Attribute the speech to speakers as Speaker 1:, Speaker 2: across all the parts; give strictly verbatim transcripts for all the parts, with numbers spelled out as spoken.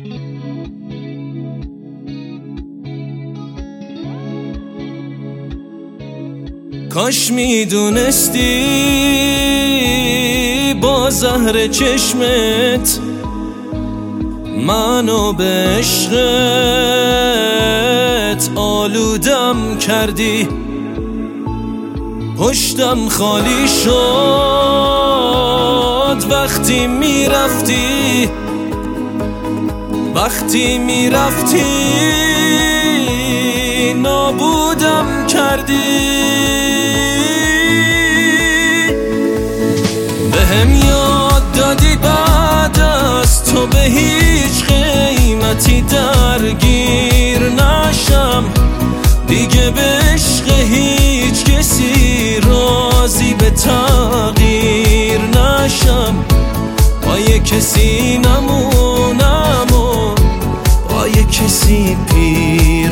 Speaker 1: کاش میدونستی با زهر چشمت منو به عشقت آلودم کردی. پشتم خالی شد وقتی میرفتی، وقتی میرفتی نابودم کردی. بهم یاد دادی بعد از تو به هیچ قیمتی درگیر نشم، دیگه به عشق هیچ کسی راضی به تغییر نشم. با یه کسی نمونم و با یه کسی پیر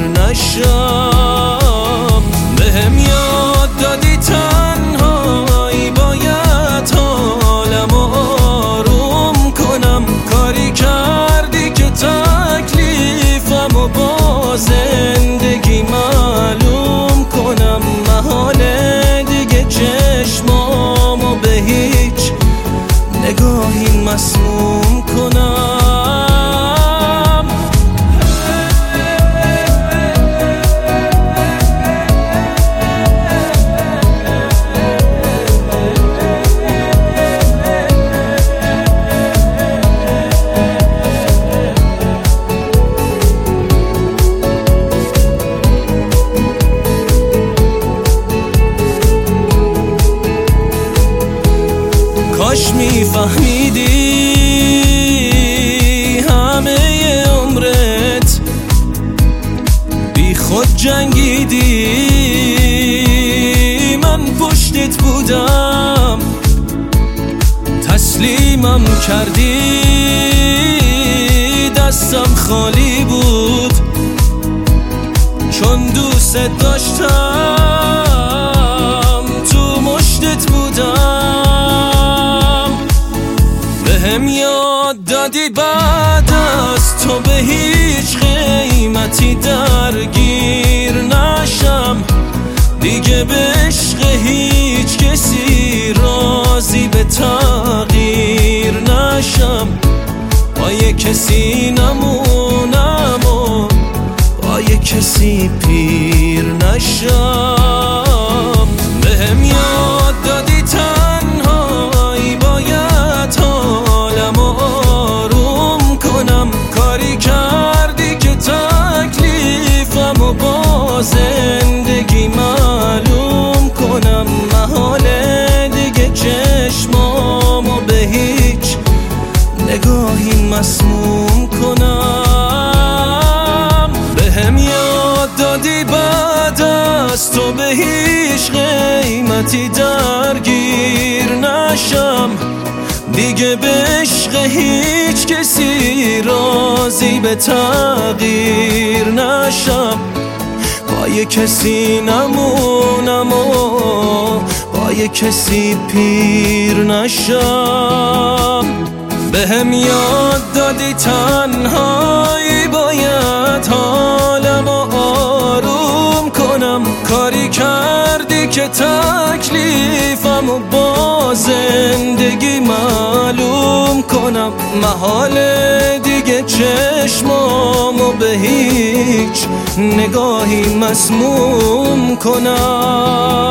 Speaker 1: نشم. بهم یاد دادی تنهایی باید حالم آروم کنم، کاری کردی که تکلیفم و با زندگی معلوم کنم. محاله دیگه چشمامو به هیچ نگاهی مسموم کنم. کاش میفهمیدی همه عمرت بی خود جنگیدی، من پشتت بودم تسلیمم کردی. دستم خالی بود چون دوست داشتم، تو مشتت بودم. بهم یاد دادی بعد از تو به هیچ قیمتی درگیر نشم، دیگه به عشق هیچ کسی راضی به تغییر نشم. با یه کسی نمونم و با یه کسی پیر نشم. بهم یاد دادی تنهایی باید حالم آروم کنم، کاری کردی که تکلیفم و با زندگی معلوم کنم. محاله دیگه چشمامو به هیچ نگاهی مسموم کنم. بهم یاد دادی بعد از تو به هیچ قیمتی درگیر نشم، دیگه به عشق هیچ کسی راضی به تغییر نشم. با یه کسی نمونم و با یه کسی پیر نشم. بهم یاد دادی تنهایی باید حالم آروم کنم، کاری کردی که تکلیفم و با زندگی معلوم کنم. محاله دیگه چشمامو به هیچ نگاهی مسموم کنم.